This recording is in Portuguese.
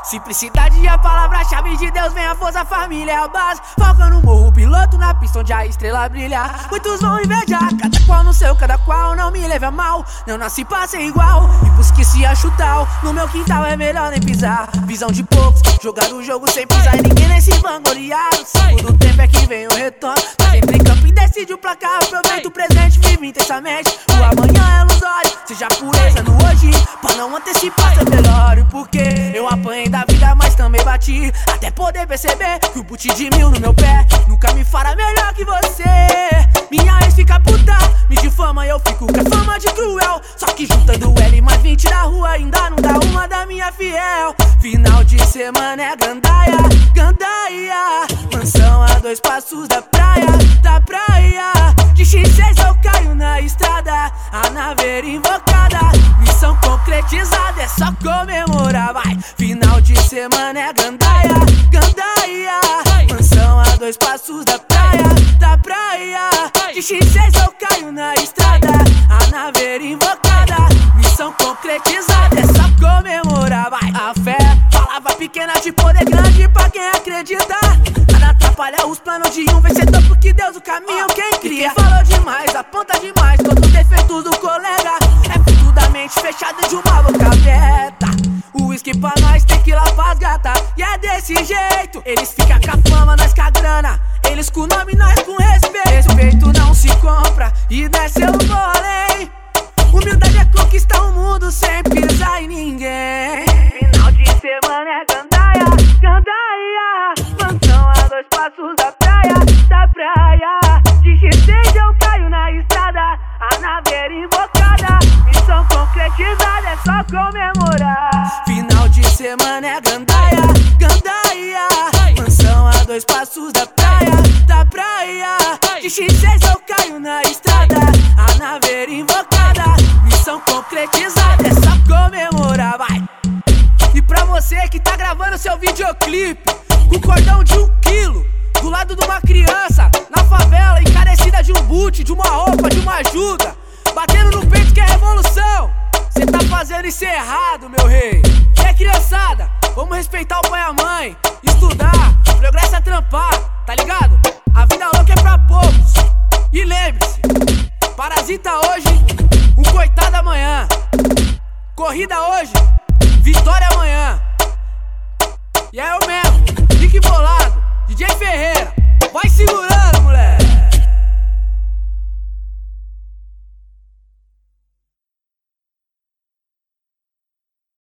Simplicidade é a palavra-chave de Deus, vem a força, a família é a base. Foca no morro, piloto na pista onde a estrela brilha. Muitos vão invejar, cada qual no seu, cada qual, não me leve a mal. Não nasci pra ser igual, e pros que se achutar. No meu quintal é melhor nem pisar. Visão de poucos, jogar o jogo sem pisar e ninguém nem se vangloriar. O segundo tempo é que vem o retorno. Mas entra em campo e decide o placar. Aproveita o presente, vive intensamente. O amanhã é ilusório, seja pureza no hoje, pra não antecipar seu velório. Porque eu apanhei da vida, mas também bati, até poder perceber que o boot de 1000 no meu pé nunca me fará melhor que você. Minha ex fica puta, me difama e eu fico com a fama de cruel. Só que juntando L mais 20 da rua ainda não dá uma da minha fiel. Final de semana é gandaia, gandaia. Mansão a 2 passos da praia, da praia. De X6 eu caio na estrada, a naveira invocada. Missão concretizada, é só comemorar, vai. Final de semana é gandaia, gandaia. Mansão a 2 passos da praia, da praia. De X6 eu caio na estrada, a naveira invocada. Missão concretizada, é só comemorar, vai. A fé, palavra pequena de poder grande pra quem acredita. Nada atrapalha os planos de um vencedor, porque Deus o caminho quem cria. Quem falou demais, aponta demais todos os defeitos do colega. É fruto da mente fechada de uma boca aberta. O uísque pra nós, tequila pras gata. E é desse jeito, eles ficam com a fama, nós com a grana. Eles com o nome, nós com respeito. Respeito não se compra, e nessa eu vou além. Humildade é conquistar o mundo sem pisar em ninguém. Final de semana é gandaia, gandaia. Mansão a 2 passos da praia, da praia. De X6 eu caio na estrada, a naveira invocada. Missão concretizada, é só comemorar. Final de semana é gandaia, gandaia. Mansão a 2 passos da praia, da praia. De X6 eu caio na estrada, a naveira invocada. Missão concretizada, é só comemorar, vai. E pra você que tá gravando seu videoclipe com cordão de 1 quilo, do lado de uma criança, na favela, encarecida de um boot, de uma roupa, de uma ajuda, batendo no peito que é revolução. Cê tá fazendo isso errado, meu rei. E é criançada, vamos respeitar o pai e a mãe, estudar, progresso é trampar, tá ligado? A vida louca é pra poucos. E lembre-se, parasita hoje, um coitado amanhã. Corrida hoje, vitória amanhã. E é eu mesmo, Nick Bolado, DJ Ferreira, vai segurando.